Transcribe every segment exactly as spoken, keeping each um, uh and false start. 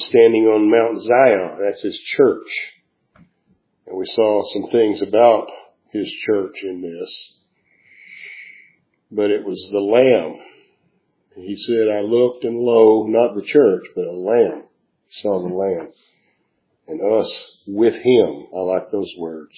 standing on Mount Zion. That's his church. And we saw some things about his church in this. But it was the Lamb. He said, I looked and lo, not the church, but a lamb. He saw the Lamb. And us with him. I like those words.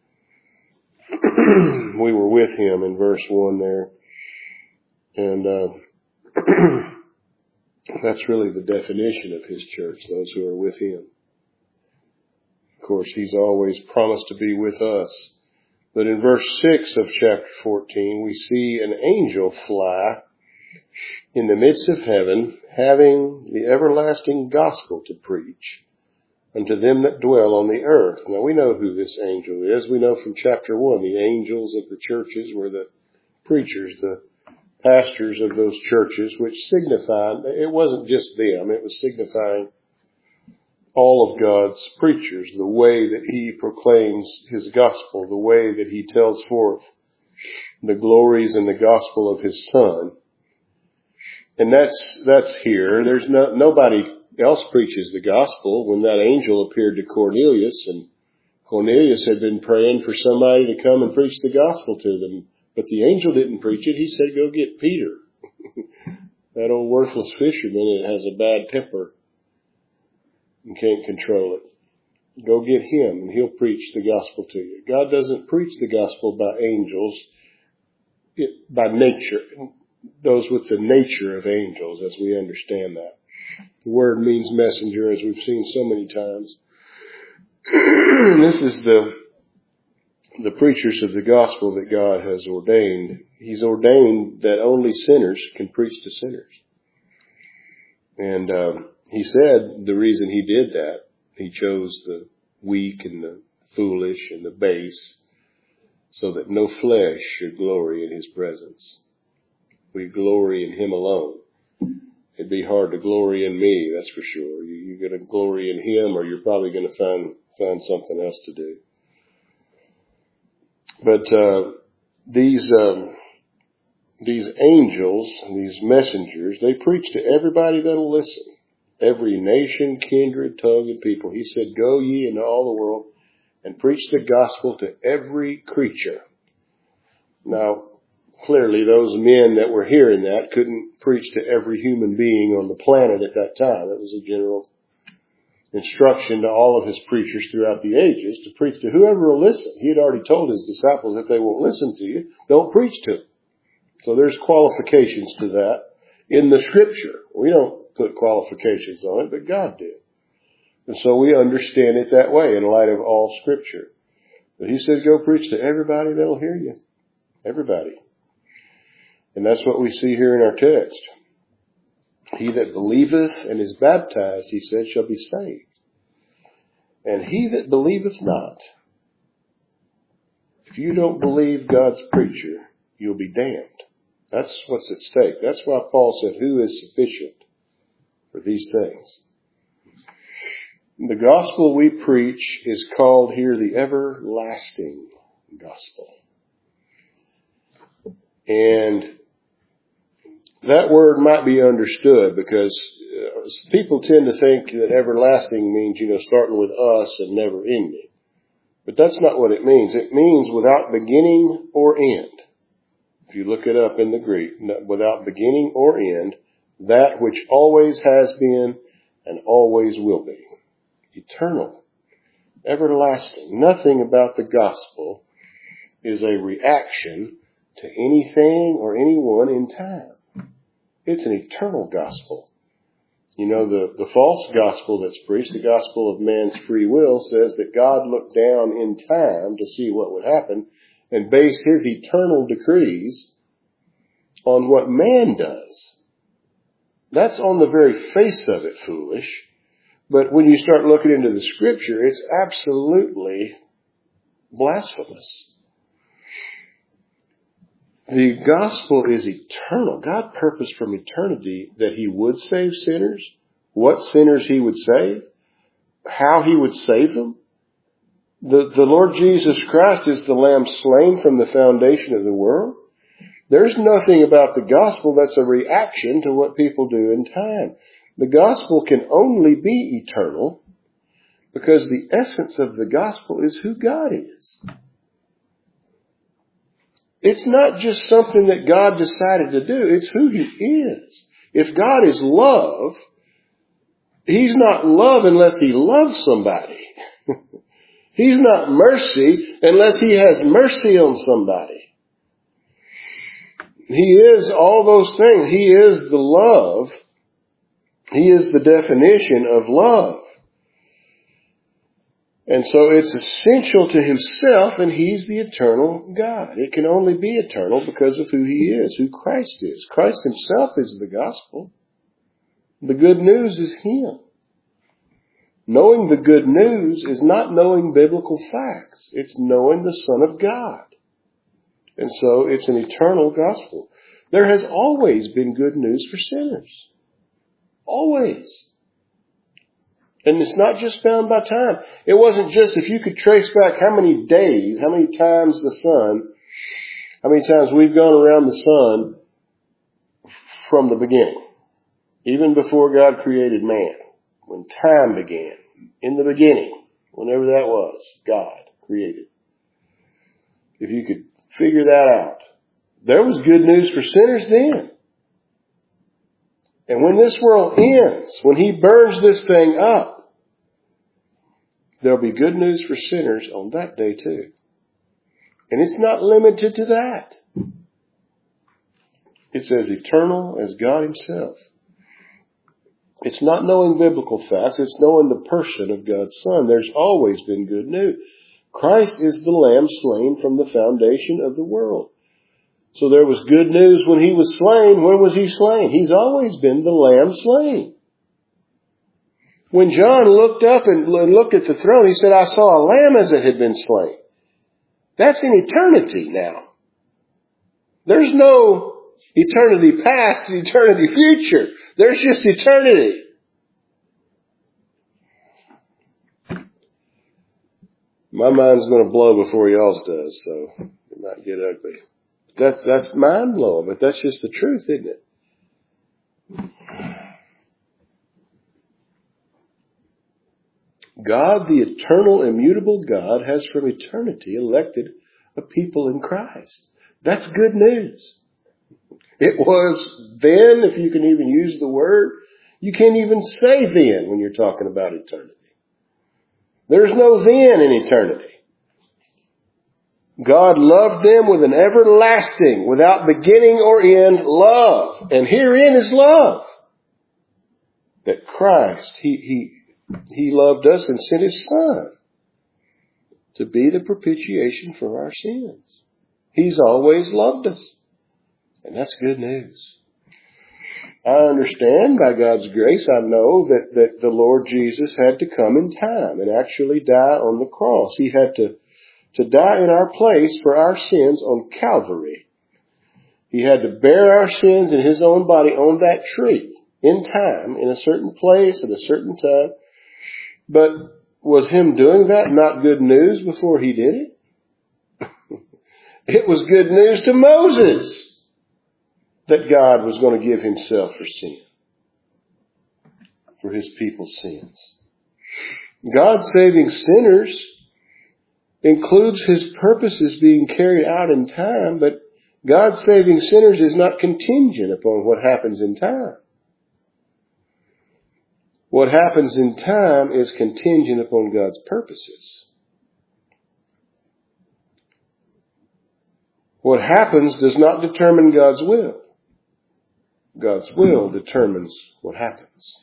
We were with him in verse one there. And uh, that's really the definition of his church, those who are with him. Of course, he's always promised to be with us. But in verse six of chapter fourteen, we see an angel fly in the midst of heaven, having the everlasting gospel to preach unto them that dwell on the earth. Now we know who this angel is. We know from chapter one, the angels of the churches were the preachers, the pastors of those churches, which signified, it wasn't just them, it was signifying all of God's preachers, the way that he proclaims his gospel, the way that he tells forth the glories and the gospel of his Son. And that's, that's here. There's no, nobody else preaches the gospel. When that angel appeared to Cornelius, and Cornelius had been praying for somebody to come and preach the gospel to them, but the angel didn't preach it. He said, go get Peter. That old worthless fisherman that has a bad temper and can't control it. Go get him and he'll preach the gospel to you. God doesn't preach the gospel by angels, it, by nature. Those with the nature of angels, as we understand that. The word means messenger, as we've seen so many times. This is the the preachers of the gospel that God has ordained. He's ordained that only sinners can preach to sinners. And um, he said the reason he did that, he chose the weak and the foolish and the base, so that no flesh should glory in his presence. We glory in him alone. It'd be hard to glory in me, that's for sure. You, you're going to glory in him, or you're probably going to find find something else to do. But uh, these um, these angels, these messengers, they preach to everybody that'll listen. Every nation, kindred, tongue, and people. He said, go ye into all the world and preach the gospel to every creature. Now, clearly those men that were hearing that couldn't preach to every human being on the planet at that time. It was a general instruction to all of his preachers throughout the ages to preach to whoever will listen. He had already told his disciples, if they won't listen to you, don't preach to them. So there's qualifications to that in the scripture. We don't put qualifications on it, but God did. And so we understand it that way in light of all scripture. But he said, go preach to everybody that'll hear you. Everybody. And that's what we see here in our text. He that believeth and is baptized, he said, shall be saved. And he that believeth not, if you don't believe God's preacher, you'll be damned. That's what's at stake. That's why Paul said, who is sufficient for these things? The gospel we preach is called here the everlasting gospel. And that word might be understood because people tend to think that everlasting means, you know, starting with us and never ending. But that's not what it means. It means without beginning or end. If you look it up in the Greek, without beginning or end, that which always has been and always will be. Eternal. Everlasting. Nothing about the gospel is a reaction to anything or anyone in time. It's an eternal gospel. You know, the, the false gospel that's preached, the gospel of man's free will, says that God looked down in time to see what would happen and based his eternal decrees on what man does. That's on the very face of it foolish. But when you start looking into the scripture, it's absolutely blasphemous. The gospel is eternal. God purposed from eternity that he would save sinners, what sinners he would save, how he would save them. The, the Lord Jesus Christ is the Lamb slain from the foundation of the world. There's nothing about the gospel that's a reaction to what people do in time. The gospel can only be eternal because the essence of the gospel is who God is. It's not just something that God decided to do. It's who He is. If God is love, He's not love unless He loves somebody. He's not mercy unless He has mercy on somebody. He is all those things. He is the love. He is the definition of love. And so it's essential to Himself, and He's the eternal God. It can only be eternal because of who He is, who Christ is. Christ Himself is the gospel. The good news is Him. Knowing the good news is not knowing biblical facts. It's knowing the Son of God. And so it's an eternal gospel. There has always been good news for sinners. Always. And it's not just found by time. It wasn't just if you could trace back how many days, how many times the sun, how many times we've gone around the sun from the beginning. Even before God created man. When time began. In the beginning. Whenever that was. God created. If you could figure that out. There was good news for sinners then. And when this world ends, when He burns this thing up, there'll be good news for sinners on that day too. And it's not limited to that. It's as eternal as God Himself. It's not knowing biblical facts. It's knowing the person of God's Son. There's always been good news. Christ is the Lamb slain from the foundation of the world. So there was good news when He was slain. When was He slain? He's always been the Lamb slain. When John looked up and looked at the throne, he said, I saw a lamb as it had been slain. That's in eternity now. There's no eternity past and eternity future. There's just eternity. My mind's going to blow before y'all's does, so it might get ugly. That's, that's mind blowing, but that's just the truth, isn't it? God, the eternal, immutable God, has from eternity elected a people in Christ. That's good news. It was then, if you can even use the word. You can't even say then when you're talking about eternity. There's no then in eternity. God loved them with an everlasting, without beginning or end, love. And herein is love. That Christ, He, He, He loved us and sent His Son to be the propitiation for our sins. He's always loved us. And that's good news. I understand by God's grace, I know that, that the Lord Jesus had to come in time and actually die on the cross. He had to, to die in our place for our sins on Calvary. He had to bear our sins in His own body on that tree in time, in a certain place at a certain time. But was Him doing that not good news before He did it? It was good news to Moses that God was going to give Himself for sin, for His people's sins. God saving sinners includes His purposes being carried out in time, but God saving sinners is not contingent upon what happens in time. What happens in time is contingent upon God's purposes. What happens does not determine God's will. God's will determines what happens.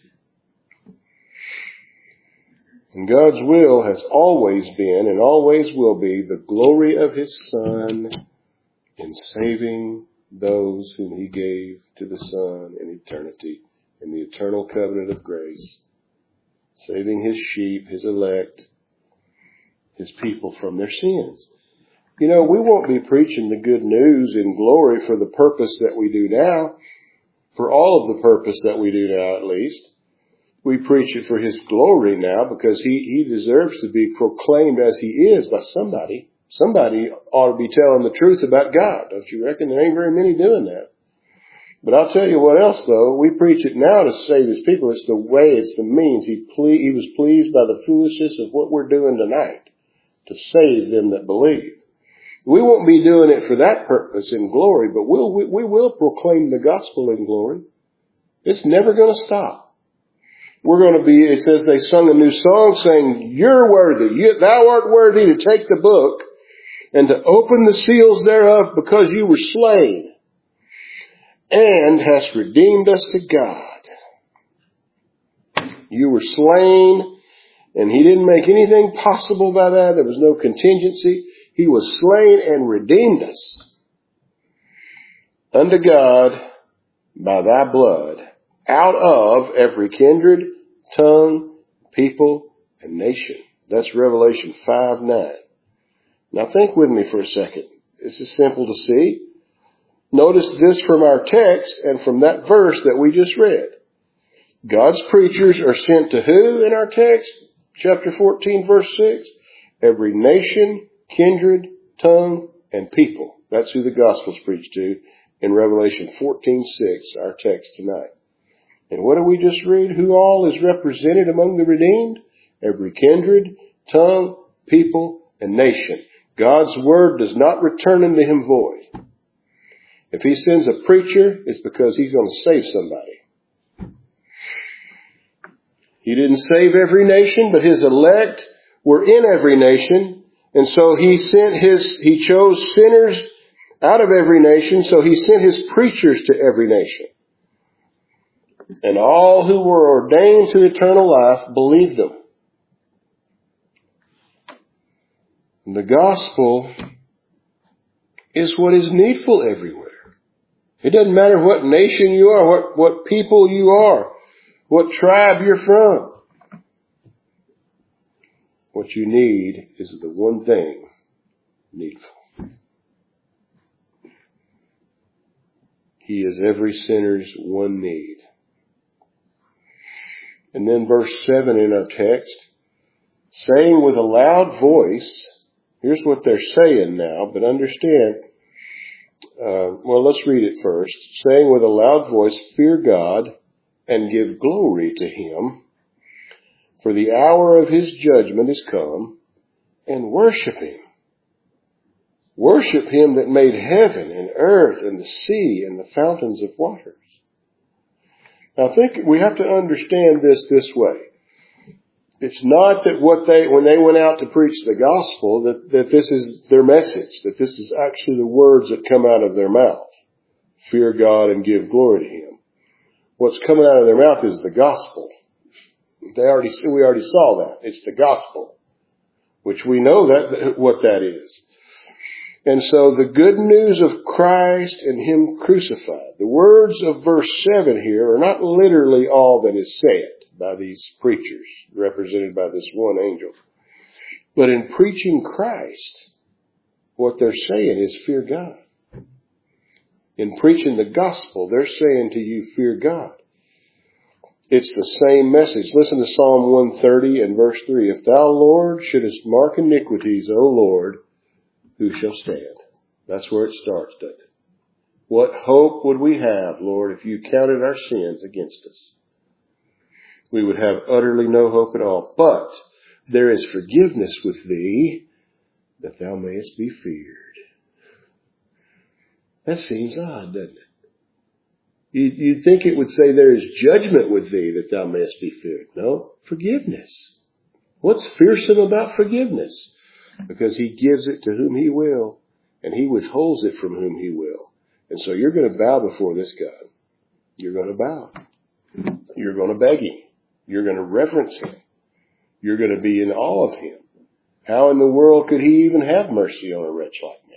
And God's will has always been and always will be the glory of His Son in saving those whom He gave to the Son in eternity, in the eternal covenant of grace, saving His sheep, His elect, His people from their sins. You know, we won't be preaching the good news in glory for the purpose that we do now, for all of the purpose that we do now at least. We preach it for His glory now because He, He deserves to be proclaimed as He is by somebody. Somebody ought to be telling the truth about God. Don't you reckon? There ain't very many doing that. But I'll tell you what else, though. We preach it now to save his people. It's the way, it's the means. He, ple- he was pleased by the foolishness of what we're doing tonight to save them that believe. We won't be doing it for that purpose in glory, but we'll, we, we will proclaim the gospel in glory. It's never going to stop. We're going to be, it says they sung a new song saying, you're worthy, you, thou art worthy to take the book and to open the seals thereof, because you were slain and hast redeemed us to God. You were slain, and he didn't make anything possible by that. There was no contingency. He was slain and redeemed us unto God by thy blood, out of every kindred, tongue, people, and nation. That's Revelation five nine. Now think with me for a second. This is simple to see. Notice this from our text and from that verse that we just read. God's preachers are sent to who in our text? Chapter fourteen, verse six. Every nation, kindred, tongue, and people. That's who the gospel's preached to in Revelation fourteen six, our text tonight. And what do we just read? Who all is represented among the redeemed? Every kindred, tongue, people, and nation. God's word does not return unto him void. If he sends a preacher, it's because he's going to save somebody. He didn't save every nation, but his elect were in every nation. And so he sent his, he chose sinners out of every nation. So he sent his preachers to every nation. And all who were ordained to eternal life believed them. And the gospel is what is needful everywhere. It doesn't matter what nation you are, what, what people you are, what tribe you're from. What you need is the one thing needful. He is every sinner's one need. And then verse seven in our text, saying with a loud voice, here's what they're saying now, but understand, uh, well, let's read it first. Saying with a loud voice, fear God and give glory to him, for the hour of his judgment is come, and worship him. Worship him that made heaven and earth and the sea and the fountains of waters. Now I think we have to understand this this way. It's not that what they, when they went out to preach the gospel, that, that this is their message, that this is actually the words that come out of their mouth. Fear God and give glory to him. What's coming out of their mouth is the gospel. They already, we already saw that. It's the gospel, which we know that, what that is. And so the good news of Christ and him crucified. The words of verse seven here are not literally all that is said by these preachers, represented by this one angel. But in preaching Christ, what they're saying is fear God. In preaching the gospel, they're saying to you, fear God. It's the same message. Listen to Psalm one thirty and verse three. If thou, Lord, shouldest mark iniquities, O Lord, who shall stand? That's where it starts, doesn't it? What hope would we have, Lord, if you counted our sins against us? We would have utterly no hope at all. But there is forgiveness with thee, that thou mayest be feared. That seems odd, doesn't it? You'd think it would say there is judgment with thee, that thou mayest be feared. No, forgiveness. What's fearsome about forgiveness? Because he gives it to whom he will, and he withholds it from whom he will. And so you're going to bow before this God. You're going to bow. You're going to beg him. You're going to reverence him. You're going to be in awe of him. How in the world could he even have mercy on a wretch like me?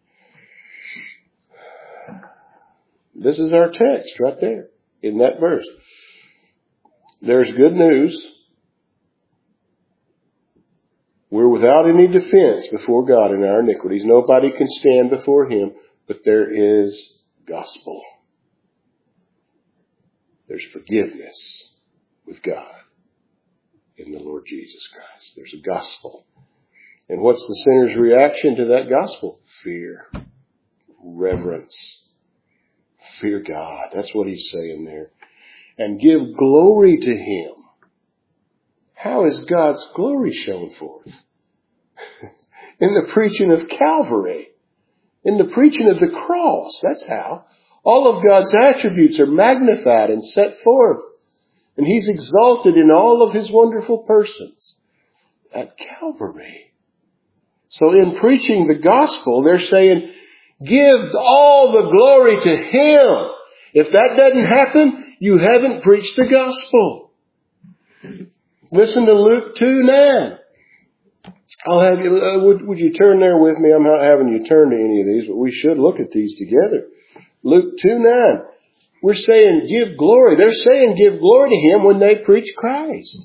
This is our text right there in that verse. There's good news. We're without any defense before God in our iniquities. Nobody can stand before him, but there is gospel. There's forgiveness with God in the Lord Jesus Christ. There's a gospel. And what's the sinner's reaction to that gospel? Fear, reverence, Fear God. That's what he's saying there. And give glory to him. How is God's glory shown forth? In the preaching of Calvary. In the preaching of the cross. That's how. All of God's attributes are magnified and set forth. And he's exalted in all of his wonderful persons at Calvary. So in preaching the gospel, they're saying, give all the glory to him. If that doesn't happen, you haven't preached the gospel. Listen to Luke two nine. I'll have you, uh, would, would you turn there with me? I'm not having you turn to any of these, but we should look at these together. Luke two nine. We're saying give glory. They're saying give glory to him when they preach Christ.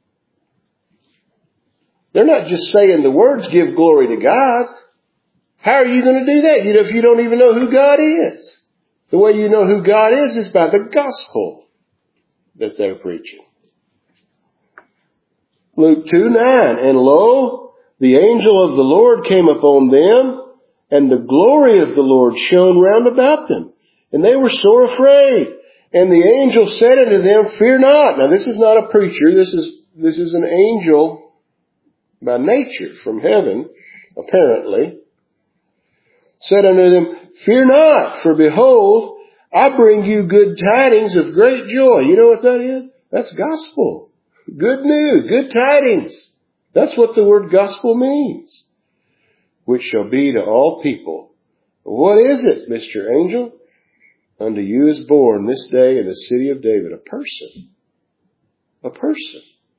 They're not just saying the words give glory to God. How are you going to do that? You know, if you don't even know who God is. The way you know who God is is by the gospel that they're preaching. Luke two nine. And lo, the angel of the Lord came upon them, and the glory of the Lord shone round about them. And they were sore afraid. And the angel said unto them, fear not. Now this is not a preacher. This is, this is an angel by nature from heaven, apparently. Said unto them, fear not, for behold, I bring you good tidings of great joy. You know what that is? That's gospel. Good news, good tidings. That's what the word gospel means. Which shall be to all people. What is it, Mister Angel? Unto you is born this day in the city of David a person. A person.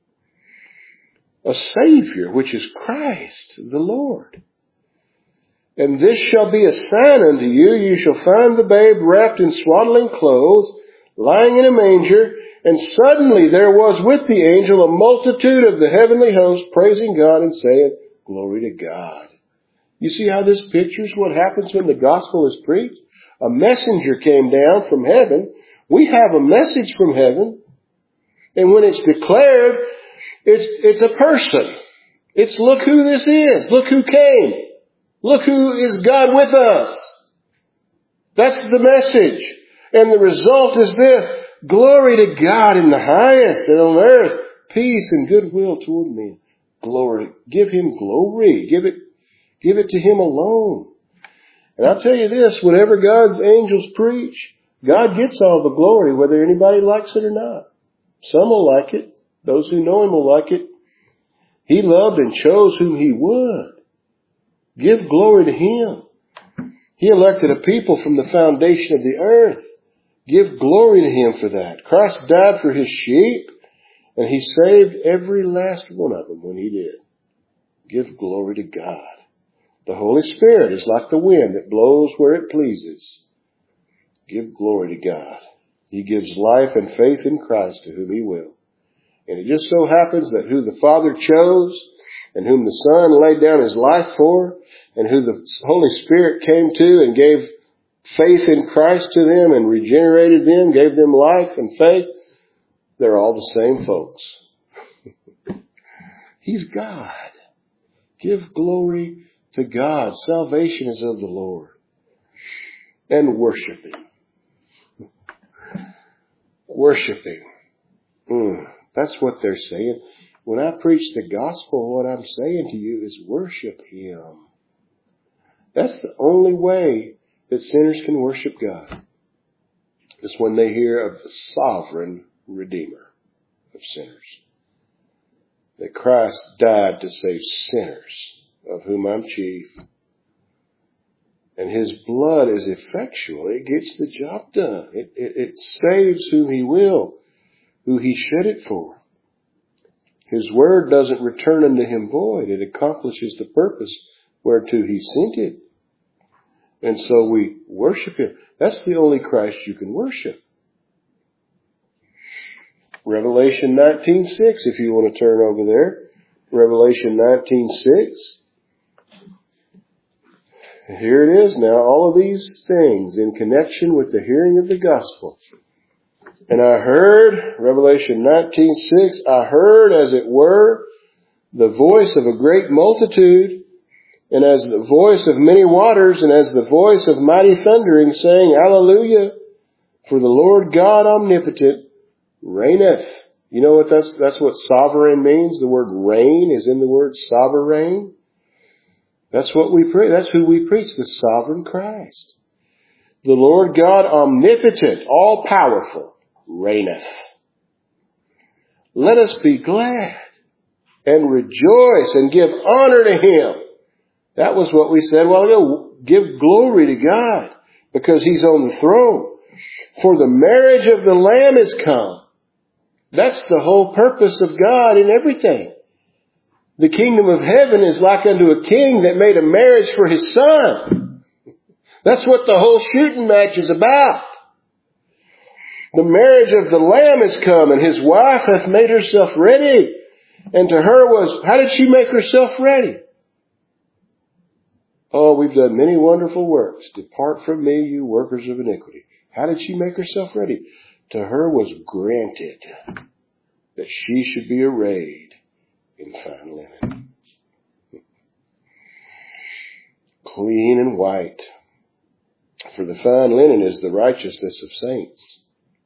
A Savior, which is Christ the Lord. And this shall be a sign unto you. You shall find the babe wrapped in swaddling clothes, lying in a manger. And suddenly there was with the angel a multitude of the heavenly host praising God and saying, glory to God. You see how this pictures what happens when the gospel is preached? A messenger came down from heaven. We have a message from heaven. And when it's declared, it's, it's a person. It's look who this is. Look who came. Look who is God with us. That's the message. And the result is this. Glory to God in the highest, and on earth, peace and goodwill toward men. Glory. Give him glory. Give it, give it to him alone. And I'll tell you this, whatever God's angels preach, God gets all the glory, whether anybody likes it or not. Some will like it. Those who know him will like it. He loved and chose whom he would. Give glory to him. He elected a people from the foundation of the earth. Give glory to him for that. Christ died for his sheep, and he saved every last one of them when he did. Give glory to God. The Holy Spirit is like the wind that blows where it pleases. Give glory to God. He gives life and faith in Christ to whom he will. And it just so happens that who the Father chose and whom the Son laid down his life for and who the Holy Spirit came to and gave faith in Christ to them and regenerated them, gave them life and faith, they're all the same folks. He's God. Give glory to God. Salvation is of the Lord. And worshiping. Worshiping. Mm, that's what they're saying. When I preach the gospel, what I'm saying to you is worship him. That's the only way that sinners can worship God. Is when they hear of the sovereign Redeemer of sinners. That Christ died to save sinners, of whom I'm chief. And his blood is effectual. It gets the job done. It, it, it saves whom he will, who he shed it for. His word doesn't return unto him void. It accomplishes the purpose whereto he sent it. And so we worship him. That's the only Christ you can worship. Revelation nineteen six, if you want to turn over there. Revelation nineteen six. Here it is now, all of these things in connection with the hearing of the gospel. And I heard, Revelation nineteen six, I heard as it were the voice of a great multitude, and as the voice of many waters, and as the voice of mighty thundering, saying, Hallelujah! For the Lord God omnipotent reigneth. You know what that's, that's what sovereign means? The word reign is in the word sovereign. That's what we preach. That's who we preach, the sovereign Christ. The Lord God omnipotent, all powerful, reigneth. Let us be glad and rejoice and give honor to Him. That was what we said a while ago. Give glory to God because He's on the throne. For the marriage of the Lamb is come. That's the whole purpose of God in everything. The kingdom of heaven is like unto a king that made a marriage for his son. That's what the whole shooting match is about. The marriage of the Lamb is come, and his wife hath made herself ready. And to her was, how did she make herself ready? Oh, we've done many wonderful works. Depart from me, you workers of iniquity. How did she make herself ready? To her was granted that she should be arrayed in fine linen, clean and white. For the fine linen is the righteousness of saints.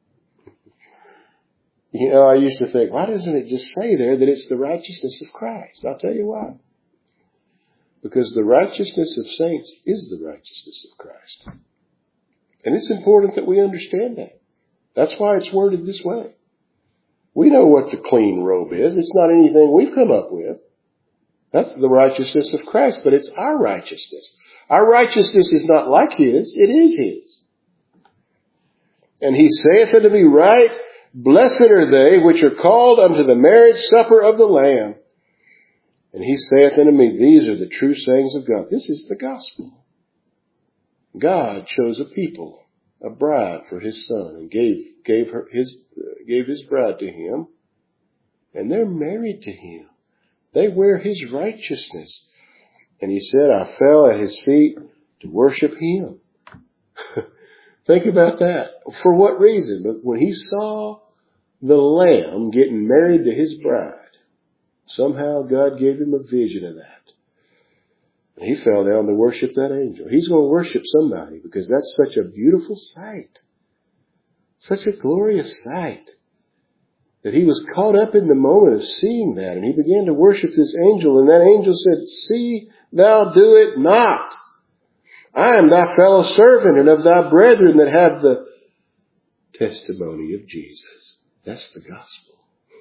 You know, I used to think, why doesn't it just say there that it's the righteousness of Christ? I'll tell you why. Because the righteousness of saints is the righteousness of Christ. And it's important that we understand that. That's why it's worded this way. We know what the clean robe is. It's not anything we've come up with. That's the righteousness of Christ, but it's our righteousness. Our righteousness is not like His, it is His. And He saith unto me, right, blessed are they which are called unto the marriage supper of the Lamb. And He saith unto me, these are the true sayings of God. This is the gospel. God chose a people, a bride for His Son, and gave gave her his uh, gave His bride to Him, and they're married to Him. They wear His righteousness. And He said, I fell at His feet to worship Him. Think about that. For what reason? But when He saw the Lamb getting married to His bride, somehow God gave Him a vision of that. He fell down to worship that angel. He's going to worship somebody because that's such a beautiful sight. Such a glorious sight. That he was caught up in the moment of seeing that. And he began to worship this angel. And that angel said, see thou do it not. I am thy fellow servant and of thy brethren that have the testimony of Jesus. That's the gospel.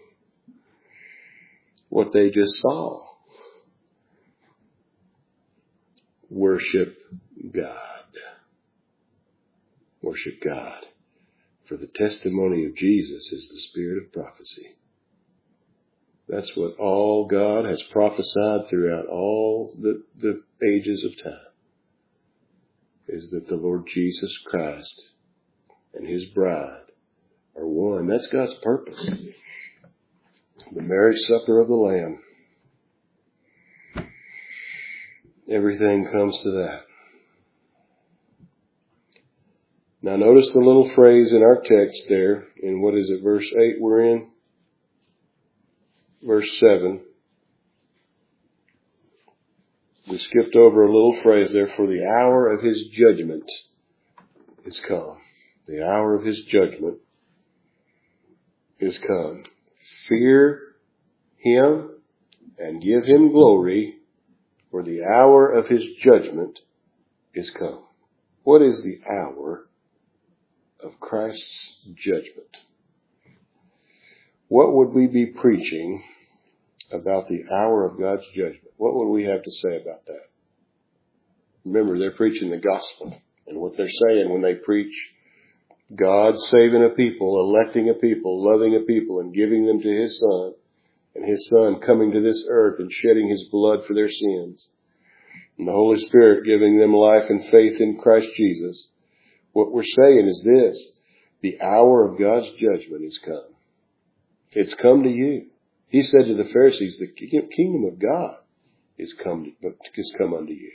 What they just saw. Worship God. Worship God. For the testimony of Jesus is the spirit of prophecy. That's what all God has prophesied throughout all the, the ages of time. Is that the Lord Jesus Christ and His bride are one. That's God's purpose. The marriage supper of the Lamb. Everything comes to that. Now notice the little phrase in our text there, in what is it, verse eight we're in? Verse seven. We skipped over a little phrase there, for the hour of His judgment is come. The hour of His judgment is come. Fear Him and give Him glory, for the hour of His judgment is come. What is the hour of Christ's judgment? What would we be preaching about the hour of God's judgment? What would we have to say about that? Remember, they're preaching the gospel. And what they're saying when they preach God saving a people, electing a people, loving a people, and giving them to His Son, and His Son coming to this earth and shedding His blood for their sins, and the Holy Spirit giving them life and faith in Christ Jesus, what we're saying is this: the hour of God's judgment is come. It's come to you. He said to the Pharisees, the kingdom of God is come, is come unto you.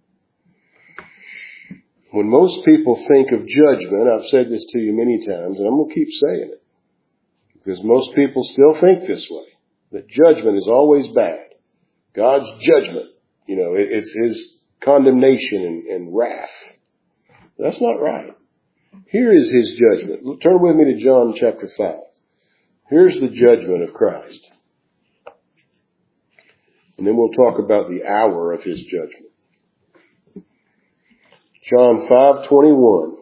When most people think of judgment, I've said this to you many times, and I'm going to keep saying it, because most people still think this way, that judgment is always bad. God's judgment, you know, it, it's His condemnation and, and wrath. That's not right. Here is his judgment. Turn with me to John chapter five. Here's the judgment of Christ. And then we'll talk about the hour of his judgment. John five twenty-one.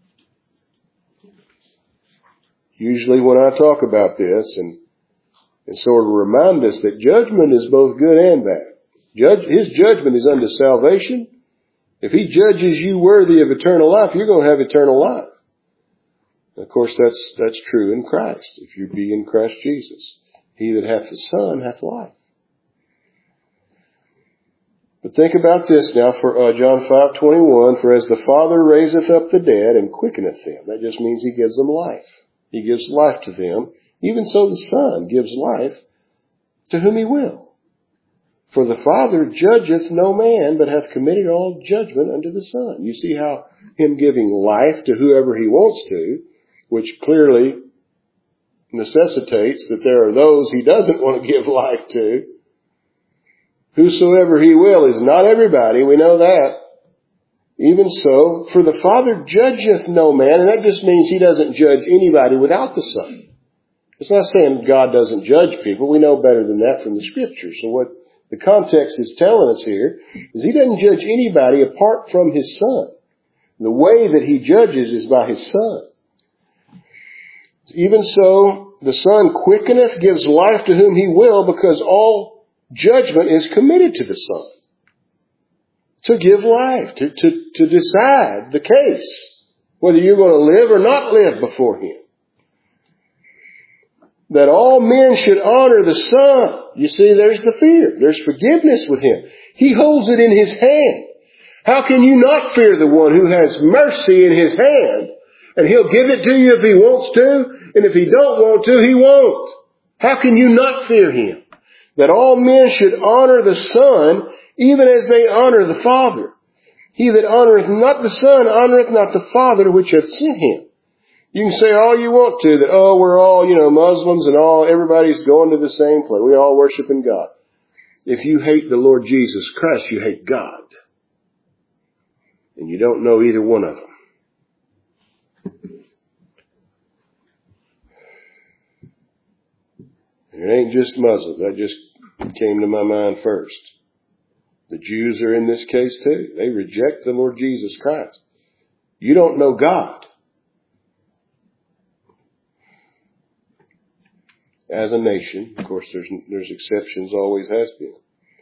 Usually when I talk about this, and, and sort of remind us that judgment is both good and bad. Judge, his judgment is unto salvation. If he judges you worthy of eternal life, you're going to have eternal life. And of course, that's, that's true in Christ. If you be in Christ Jesus, he that hath the Son hath life. But think about this now for uh, John five twenty-one. For as the Father raiseth up the dead and quickeneth them. That just means he gives them life. He gives life to them. Even so the Son gives life to whom he will. For the Father judgeth no man, but hath committed all judgment unto the Son. You see how him giving life to whoever he wants to, which clearly necessitates that there are those he doesn't want to give life to. Whosoever he will is not everybody. We know that. Even so, for the Father judgeth no man, and that just means he doesn't judge anybody without the Son. It's not saying God doesn't judge people. We know better than that from the Scripture. So what the context is telling us here is he doesn't judge anybody apart from his Son. The way that he judges is by his Son. Even so, the Son quickeneth, gives life to whom he will, because all judgment is committed to the Son. To give life, to, to, to decide the case, whether you're going to live or not live before him. That all men should honor the Son. You see, there's the fear. There's forgiveness with him. He holds it in his hand. How can you not fear the one who has mercy in his hand? And he'll give it to you if he wants to. And if he don't want to, he won't. How can you not fear him? That all men should honor the Son, even as they honor the Father. He that honoreth not the Son honoreth not the Father which hath sent him. You can say all you want to, that, oh, we're all, you know, Muslims and all, everybody's going to the same place. We all worship in God. If you hate the Lord Jesus Christ, you hate God. And you don't know either one of them. It ain't just Muslims. That just came to my mind first. The Jews are in this case too. They reject the Lord Jesus Christ. You don't know God. As a nation, of course, there's there's exceptions, always has been.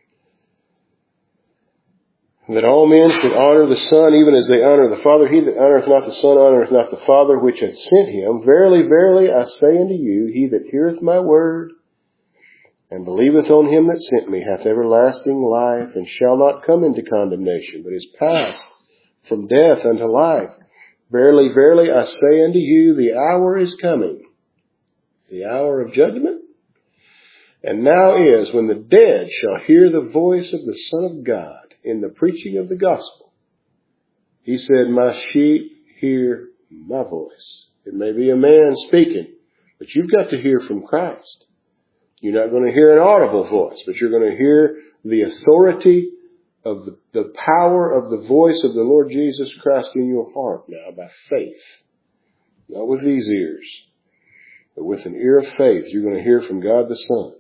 That all men should honor the Son, even as they honor the Father. He that honoreth not the Son honoreth not the Father which hath sent him. Verily, verily, I say unto you, he that heareth my word and believeth on him that sent me hath everlasting life, and shall not come into condemnation, but is passed from death unto life. Verily, verily, I say unto you, the hour is coming, the hour of judgment, and now is, when the dead shall hear the voice of the Son of God in the preaching of the gospel. He said, my sheep hear my voice. It may be a man speaking, but you've got to hear from Christ. You're not going to hear an audible voice, but you're going to hear the authority of the, the power of the voice of the Lord Jesus Christ in your heart now by faith. Not with these ears, but with an ear of faith. You're going to hear from God the Son.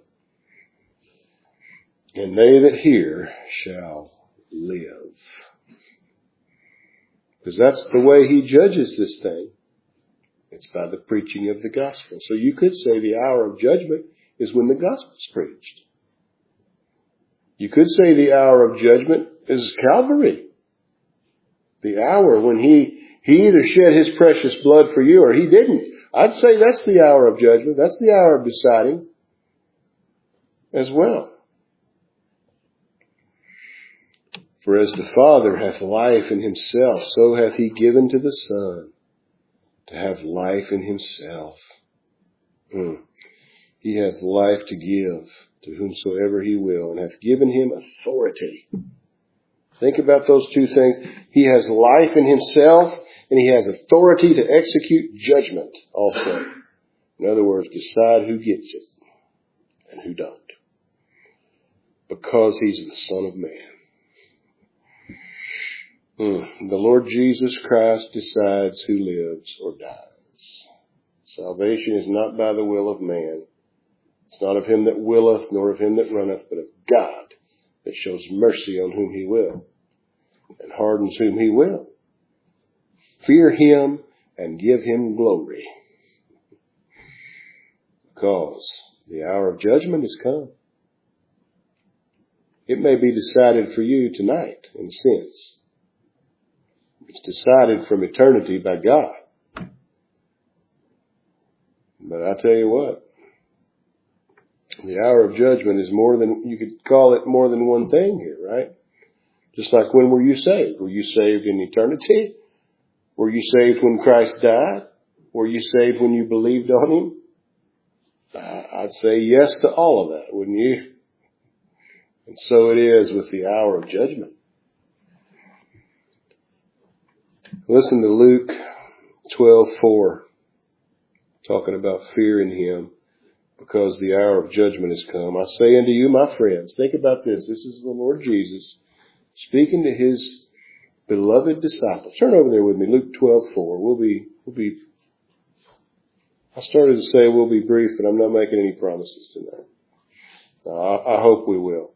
And they that hear shall live. Because that's the way he judges this thing. It's by the preaching of the gospel. So you could say the hour of judgment is when the gospel is preached. You could say the hour of judgment is Calvary. The hour when he, he either shed his precious blood for you or he didn't. I'd say that's the hour of judgment. That's the hour of deciding as well. For as the Father hath life in himself, so hath he given to the Son to have life in himself. Hmm. He has life to give to whomsoever he will, and hath given him authority. Think about those two things. He has life in himself, and he has authority to execute judgment also. In other words, decide who gets it and who don't. Because he's the Son of Man. Mm. The Lord Jesus Christ decides who lives or dies. Salvation is not by the will of man. It's not of him that willeth, nor of him that runneth, but of God that shows mercy on whom he will and hardens whom he will. Fear him and give him glory, because the hour of judgment has come. It may be decided for you tonight, in a sense. It's decided from eternity by God. But I tell you what, the hour of judgment is more than, you could call it more than one thing here, right? Just like, when were you saved? Were you saved in eternity? Were you saved when Christ died? Were you saved when you believed on him? I'd say yes to all of that, wouldn't you? And so it is with the hour of judgment. Listen to Luke twelve four, talking about fear in him, because the hour of judgment has come. I say unto you, my friends, think about this. This is the Lord Jesus speaking to his beloved disciples. Turn over there with me, Luke twelve four. We'll be, we'll be, I started to say we'll be brief, but I'm not making any promises tonight. I, I hope we will.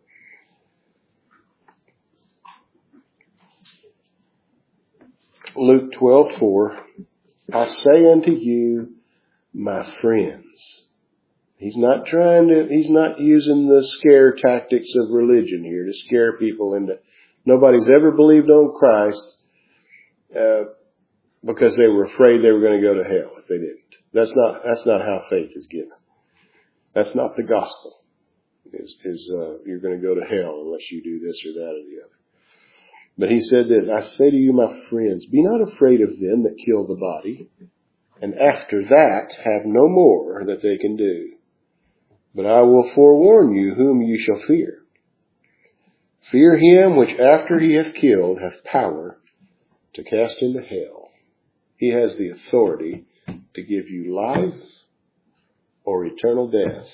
Luke twelve four. I say unto you, my friends. He's not trying to, he's not using the scare tactics of religion here to scare people into, nobody's ever believed on Christ, uh, because they were afraid they were going to go to hell if they didn't. That's not, that's not how faith is given. That's not the gospel. Is, is, uh, you're going to go to hell unless you do this or that or the other. But he said this, I say to you, my friends, be not afraid of them that kill the body, and after that have no more that they can do. But I will forewarn you whom you shall fear. Fear him which after he hath killed hath power to cast into hell. He has the authority to give you life or eternal death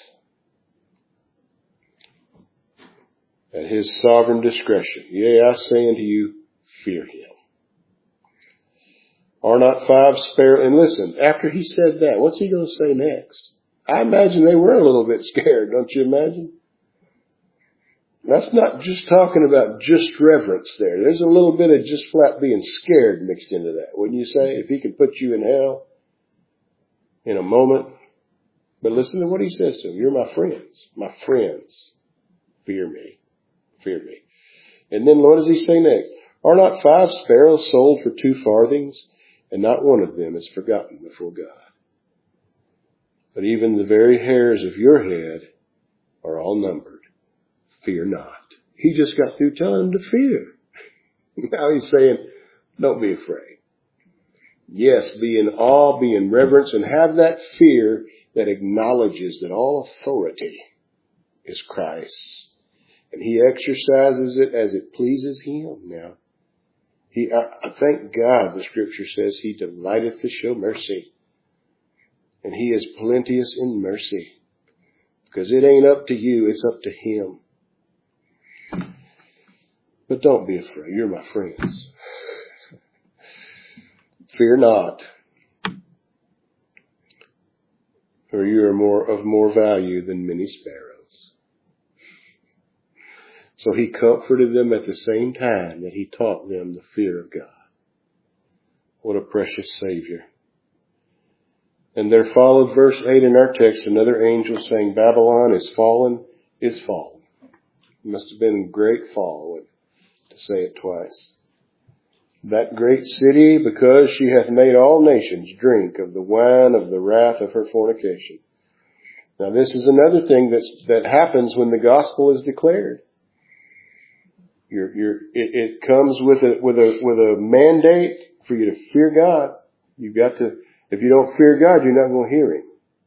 at his sovereign discretion. Yea, I say unto you, fear him. Are not five sparrows? And listen, after he said that, what's he going to say next? I imagine they were a little bit scared, don't you imagine? That's not just talking about just reverence there. There's a little bit of just flat being scared mixed into that, wouldn't you say? If he could put you in hell in a moment. But listen to what he says to them. You're my friends. My friends. Fear me. Fear me. And then what does he say next? Are not five sparrows sold for two farthings? And not one of them is forgotten before God. But even the very hairs of your head are all numbered. Fear not. He just got through telling them to fear. Now he's saying, don't be afraid. Yes, be in awe, be in reverence, and have that fear that acknowledges that all authority is Christ's. And he exercises it as it pleases him. Now, he, I, I thank God the scripture says he delighteth to show mercy. And he is plenteous in mercy. Because it ain't up to you, it's up to him. But don't be afraid. You're my friends. Fear not. For you are more of more value than many sparrows. So he comforted them at the same time that he taught them the fear of God. What a precious Savior. And there followed verse eight in our text, another angel saying, Babylon is fallen, is fallen. It must have been a great fall to say it twice. That great city, because she hath made all nations drink of the wine of the wrath of her fornication. Now this is another thing that's, that happens when the gospel is declared. You're, you're, it, it comes with a, with a, with a mandate for you to fear God. You've got to, if you don't fear God, you're not going to hear him.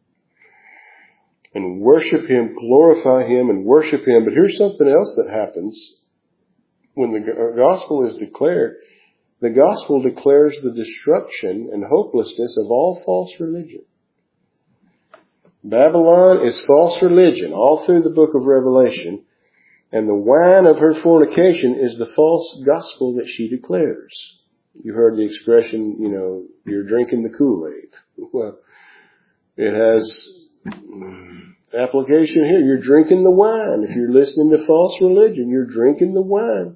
And worship him, glorify him, and worship him. But here's something else that happens when the gospel is declared. The gospel declares the destruction and hopelessness of all false religion. Babylon is false religion all through the book of Revelation. And the wine of her fornication is the false gospel that she declares. You've heard the expression, you know, you're drinking the Kool-Aid. Well, it has application here. You're drinking the wine. If you're listening to false religion, you're drinking the wine.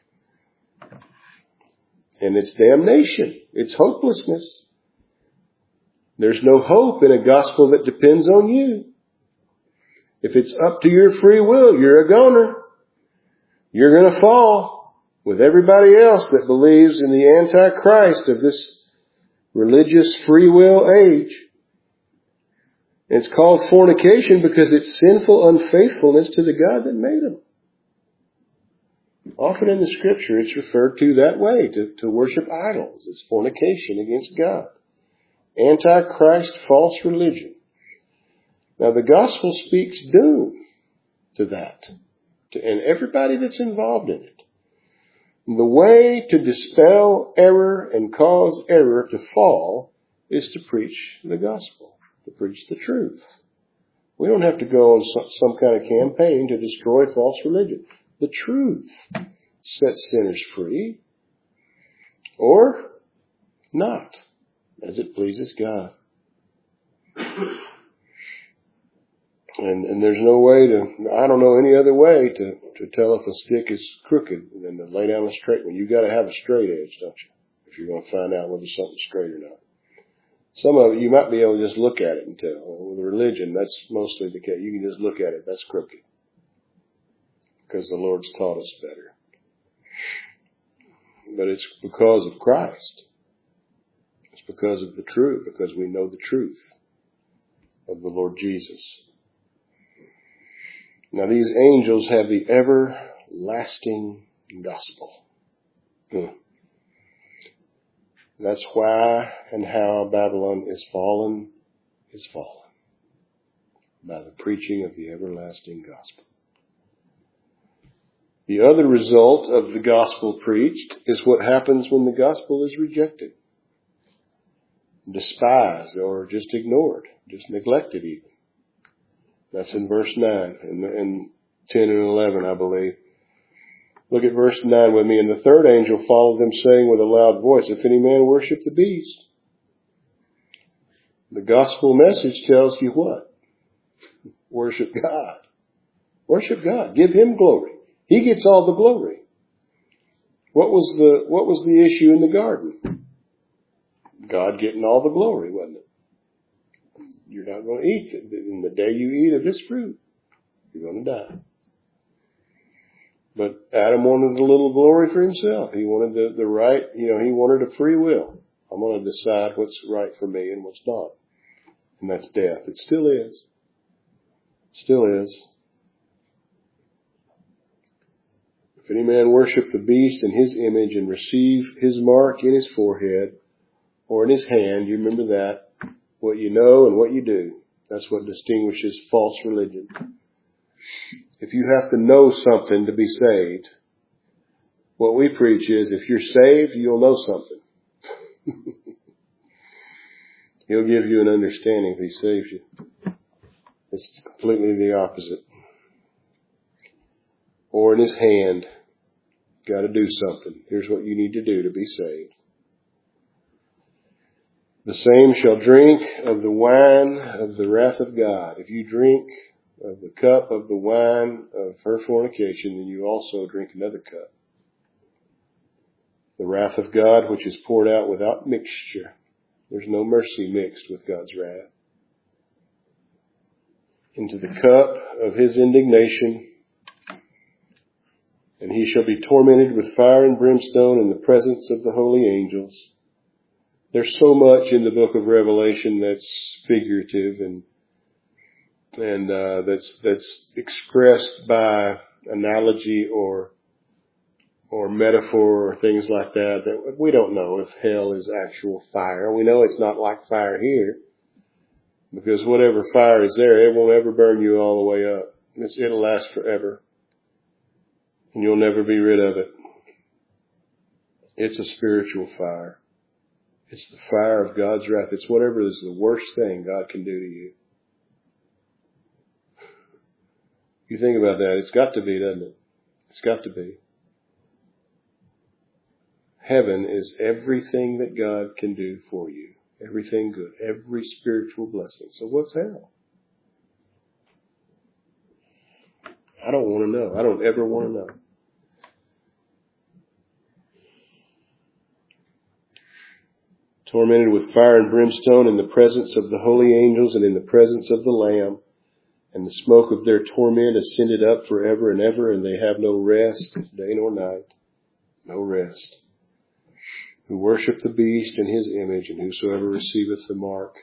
And it's damnation. It's hopelessness. There's no hope in a gospel that depends on you. If it's up to your free will, you're a goner. You're going to fall with everybody else that believes in the Antichrist of this religious free will age. It's called fornication because it's sinful unfaithfulness to the God that made them. Often in the Scripture it's referred to that way, to, to worship idols. It's fornication against God. Antichrist false religion. Now the gospel speaks doom to that, to, and everybody that's involved in it. The way to dispel error and cause error to fall is to preach the gospel, to preach the truth. We don't have to go on some, some kind of campaign to destroy false religion. The truth sets sinners free, or not, as it pleases God. And, and there's no way to, I don't know any other way to, to tell if a stick is crooked than to lay down a straight one. You've got to have a straight edge, don't you? If you're going to find out whether something's straight or not. Some of it, you might be able to just look at it and tell. With religion, that's mostly the case. You can just look at it. That's crooked. Because the Lord's taught us better. But it's because of Christ. It's because of the truth. Because we know the truth of the Lord Jesus. Now these angels have the everlasting gospel. Hmm. That's why and how Babylon is fallen, is fallen. By the preaching of the everlasting gospel. The other result of the gospel preached is what happens when the gospel is rejected, despised, or just ignored, just neglected even. That's in verse nine and, and ten and eleven, I believe. Look at verse nine with me. And the third angel followed them, saying with a loud voice, if any man worship the beast. The gospel message tells you what? Worship God. Worship God. Give Him glory. He gets all the glory. What was the, what was the issue in the garden? God getting all the glory, wasn't it? You're not going to eat it. In the day you eat of this fruit, you're going to die. But Adam wanted a little glory for himself. He wanted the, the right, you know, he wanted a free will. I'm going to decide what's right for me and what's not. And that's death. It still is. Still is. If any man worship the beast in his image and receive his mark in his forehead or in his hand, you remember that. What you know and what you do. That's what distinguishes false religion. If you have to know something to be saved, what we preach is if you're saved, you'll know something. He'll give you an understanding if He saves you. It's completely the opposite. Or in His hand, got to do something. Here's what you need to do to be saved. The same shall drink of the wine of the wrath of God. If you drink of the cup of the wine of her fornication, then you also drink another cup. The wrath of God, which is poured out without mixture. There's no mercy mixed with God's wrath. Into the cup of His indignation. And he shall be tormented with fire and brimstone in the presence of the holy angels. There's so much in the book of Revelation that's figurative and and uh, that's that's expressed by analogy or or metaphor or things like that. That we don't know if hell is actual fire. We know it's not like fire here, because whatever fire is there, it won't ever burn you all the way up. It's, it'll last forever, and you'll never be rid of it. It's a spiritual fire. It's the fire of God's wrath. It's whatever is the worst thing God can do to you. You think about that. It's got to be, doesn't it? It's got to be. Heaven is everything that God can do for you. Everything good. Every spiritual blessing. So what's hell? I don't want to know. I don't ever want to know. Tormented with fire and brimstone in the presence of the holy angels and in the presence of the Lamb. And the smoke of their torment ascended up forever and ever, and they have no rest, day nor night. No rest. Who worship the beast in his image, and whosoever receiveth the mark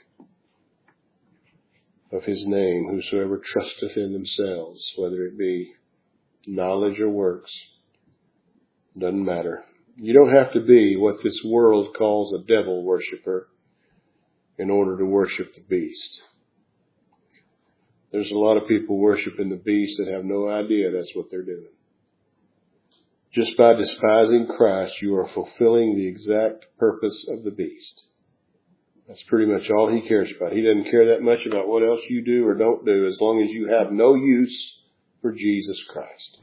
of his name, whosoever trusteth in themselves, whether it be knowledge or works, doesn't matter. You don't have to be what this world calls a devil worshiper in order to worship the beast. There's a lot of people worshiping the beast that have no idea that's what they're doing. Just by despising Christ, you are fulfilling the exact purpose of the beast. That's pretty much all he cares about. He doesn't care that much about what else you do or don't do, as long as you have no use for Jesus Christ.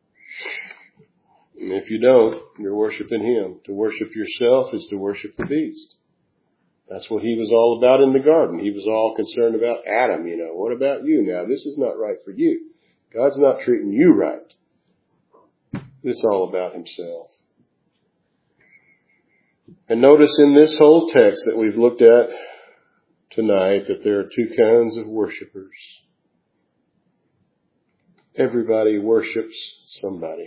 And if you don't, you're worshiping him. To worship yourself is to worship the beast. That's what he was all about in the garden. He was all concerned about Adam, you know. What about you now? This is not right for you. God's not treating you right. It's all about himself. And notice in this whole text that we've looked at tonight that there are two kinds of worshipers. Everybody worships somebody.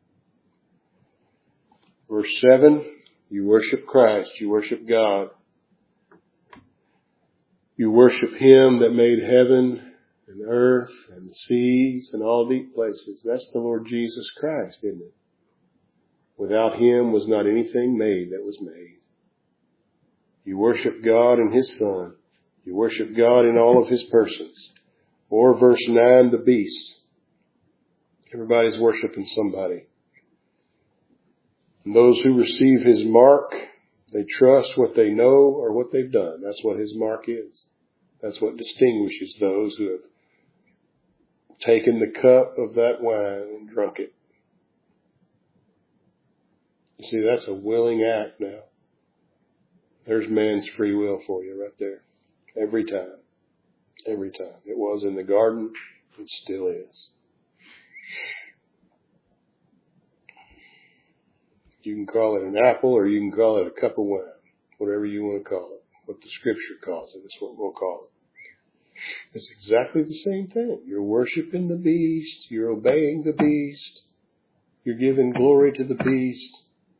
Verse seven, you worship Christ, you worship God. You worship him that made heaven and earth and the seas and all deep places. That's the Lord Jesus Christ, isn't it? Without him was not anything made that was made. You worship God and his Son. You worship God in all of his persons. Or verse nine, the beast. Everybody's worshiping somebody. And those who receive his mark, they trust what they know or what they've done. That's what his mark is. That's what distinguishes those who have taken the cup of that wine and drunk it. You see, that's a willing act now. There's man's free will for you right there. Every time. Every time. It was in the garden. It still is. You can call it an apple or you can call it a cup of wine. Whatever you want to call it. What the scripture calls it is what we'll call it. It's exactly the same thing. You're worshiping the beast. You're obeying the beast. You're giving glory to the beast.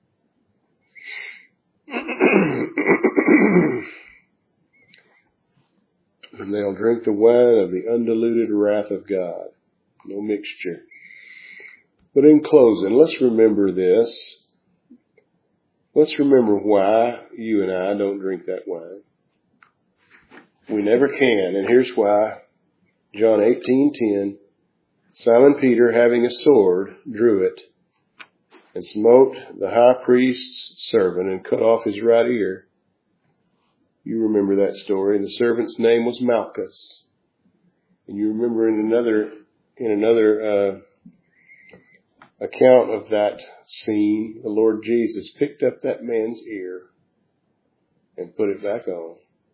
And they'll drink the wine of the undiluted wrath of God. No mixture. But in closing, let's remember this. Let's remember why you and I don't drink that wine. We never can, and here's why. John eighteen ten. Simon Peter, having a sword, drew it, and smote the high priest's servant and cut off his right ear. You remember that story. The servant's name was Malchus. And you remember in another in another uh, account of that scene, the Lord Jesus picked up that man's ear and put it back on.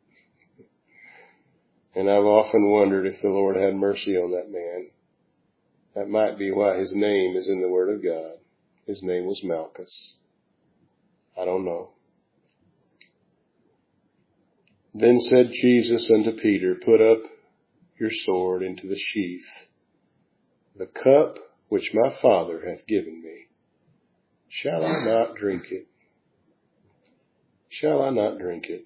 And I've often wondered if the Lord had mercy on that man. That might be why his name is in the Word of God. His name was Malchus. I don't know. Then said Jesus unto Peter, put up your sword into the sheath. The cup which my Father hath given me, shall I not drink it? Shall I not drink it?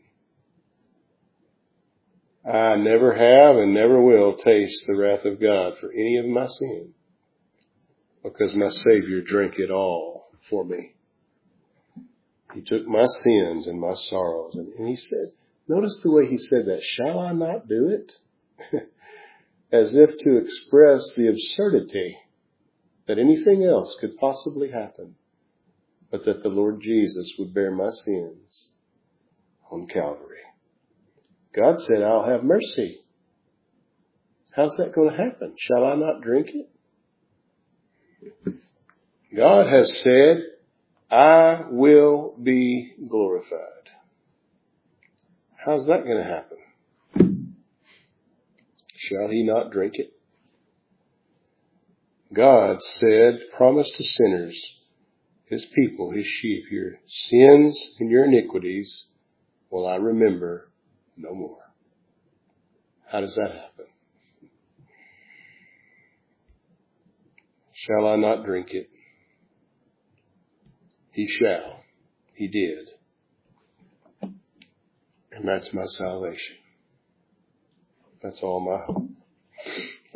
I never have and never will taste the wrath of God for any of my sin, because my Savior drank it all for me. He took my sins and my sorrows, and, and he said, notice the way he said that, shall I not do it? As if to express the absurdity that anything else could possibly happen, but that the Lord Jesus would bear my sins on Calvary. God said, I'll have mercy. How's that going to happen? Shall I not drink it? God has said, I will be glorified. How's that going to happen? Shall he not drink it? God said, promise to sinners, his people, his sheep, your sins and your iniquities will I remember no more. How does that happen? Shall I not drink it? He shall. He did. And that's my salvation. That's all my hope.